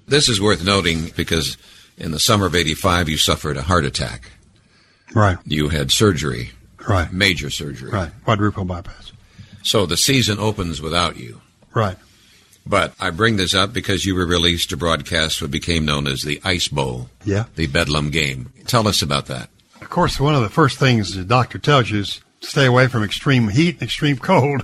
This is worth noting because in the summer of 85, you suffered a heart attack. Right. You had surgery. Right. Major surgery. Right. Quadruple bypass. So the season opens without you. Right. But I bring this up because you were released to broadcast what became known as the Ice Bowl. Yeah. The Bedlam game. Tell us about that. Of course, one of the first things the doctor tells you is stay away from extreme heat and extreme cold.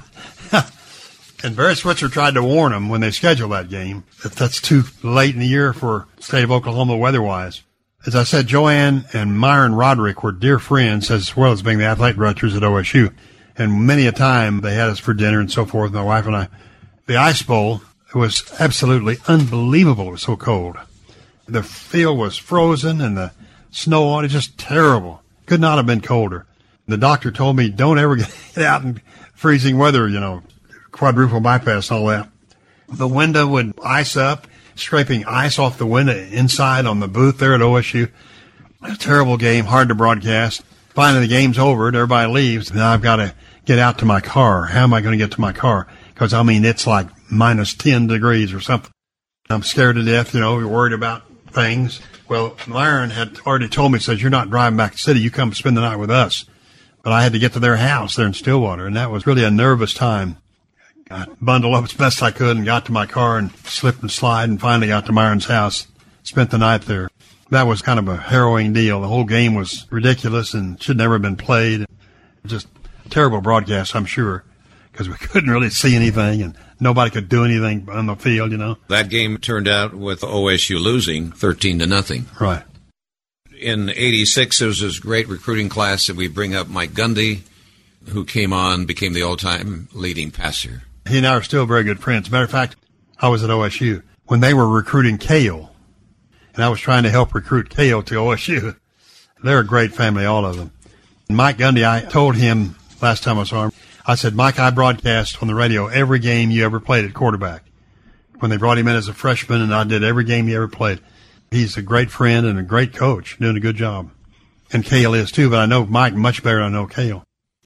And Barry Switzer tried to warn them when they scheduled that game that that's too late in the year for the state of Oklahoma weather-wise. As I said, Joanne and Myron Roderick were dear friends as well as being the athletic directors at OSU. And many a time they had us for dinner and so forth, my wife and I. The Ice Bowl was absolutely unbelievable. It was so cold. The field was frozen and the snow on it, just terrible. Could not have been colder. The doctor told me, don't ever get out in freezing weather, quadruple bypass and all that. The window would ice up, scraping ice off the window inside on the booth there at OSU. A terrible game, hard to broadcast. Finally, the game's over and everybody leaves. Now I've got to get out to my car. How am I going to get to my car? Because, it's like minus 10 degrees or something. I'm scared to death, we're worried about things. Well, Myron had already told me, says, you're not driving back to the city. You come spend the night with us. But I had to get to their house there in Stillwater, and that was really a nervous time. I bundled up as best I could and got to my car and slipped and slide and finally got to Myron's house, spent the night there. That was kind of a harrowing deal. The whole game was ridiculous and should never have been played. Just a terrible broadcast, I'm sure, because we couldn't really see anything and nobody could do anything on the field, That game turned out with OSU losing 13-0. Right. In 86, there was this great recruiting class that we bring up, Mike Gundy, who came on, became the all-time leading passer. He and I are still very good friends. Matter of fact, I was at OSU when they were recruiting Cale, and I was trying to help recruit Cale to OSU. They're a great family, all of them. And Mike Gundy, I told him last time I saw him, I said, Mike, I broadcast on the radio every game you ever played at quarterback. When they brought him in as a freshman, and I did every game he ever played. He's a great friend and a great coach, doing a good job. And Cale is too, but I know Mike much better than I know Cale.